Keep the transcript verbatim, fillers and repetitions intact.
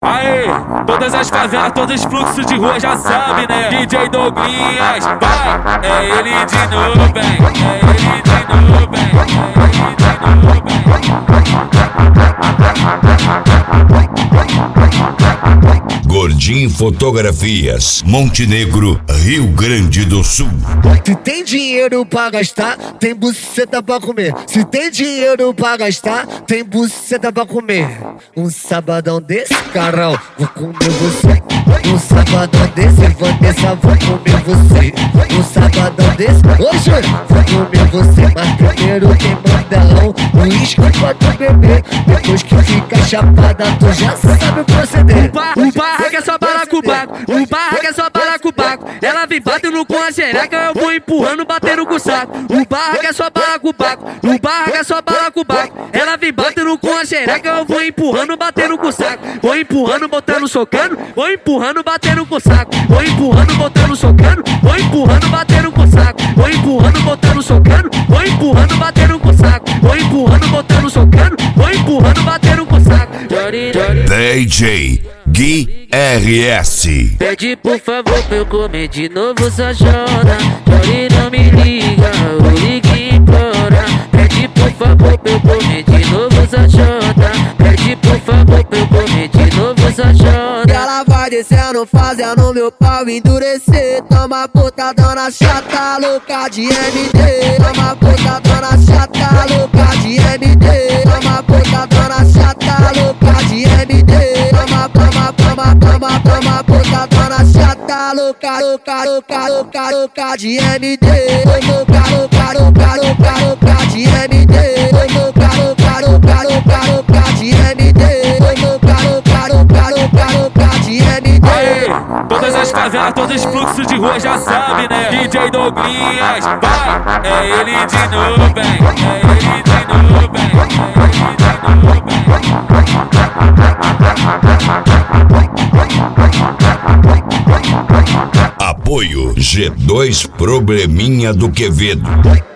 Aê, todas as favelas, todos os fluxos de rua já sabe, né? D J Douglinhas, vai! É ele de novo, vem! É ele de novo, vem! É ele de novo, vem! Gordinho Fotografias, Montenegro, Rio Grande do Sul. Se tem dinheiro pra gastar, tem buceta pra comer. Se tem dinheiro pra gastar, tem buceta pra comer. Um sabadão desse, carão, vou comer você. Um sabadão desse, Vanessa, vou comer você. Um sabadão desse, hoje vou comer você. Mas primeiro quem manda é um uísque pra tu beber. Depois que fica chapada, tu já sabe o proceder. O barraco é só balacobaco, o barraco é só balacobaco. Ela vem batendo com a xereca, eu vou empurrando, batendo com o saco. O barraco é só balacobaco, o barraco é só balacobaco. Ela vem batendo com a xereca, eu vou empurrando, batendo com o saco. Vou empurrando, botando, socando, vou empurrando, batendo com o saco. Vou empurrando, botando, socando, vou empurrando, batendo com o saco. Vou empurrando, botando, socando, vou empurrando, batendo com o saco. Vou empurrando, botando, socando, vou empurrando, batendo com o saco. D J Gui R S. Pede por favor pra eu comer de novo essa joda. Jory não me liga, o ligue implora. Pede por favor pra eu comer de novo essa joda. Pede por favor pra eu comer de novo essa joda. E ela vai descendo, fazendo meu pau endurecer. Toma botadona chata, louca de M D. Toma botadona chata, louca de M D. Toma botadona chata, louca de M D. Toma, toma, toma, toma, toma botadona chata, louca, louca, louca, louca, louca de M D. Louca, louca, louca, louca, louca de M D. Louca, louca, louca, louca, louca de M D. Louca, louca, louca, louca, louca de M D. Aê, todas as favelas, todos os fluxos de rua já sabe, né? D J Douglinhas, vai! É ele de novo, vem! É ele de novo, vem! É ele de novo, vem! Apoio G dois Probleminha do Quevedo.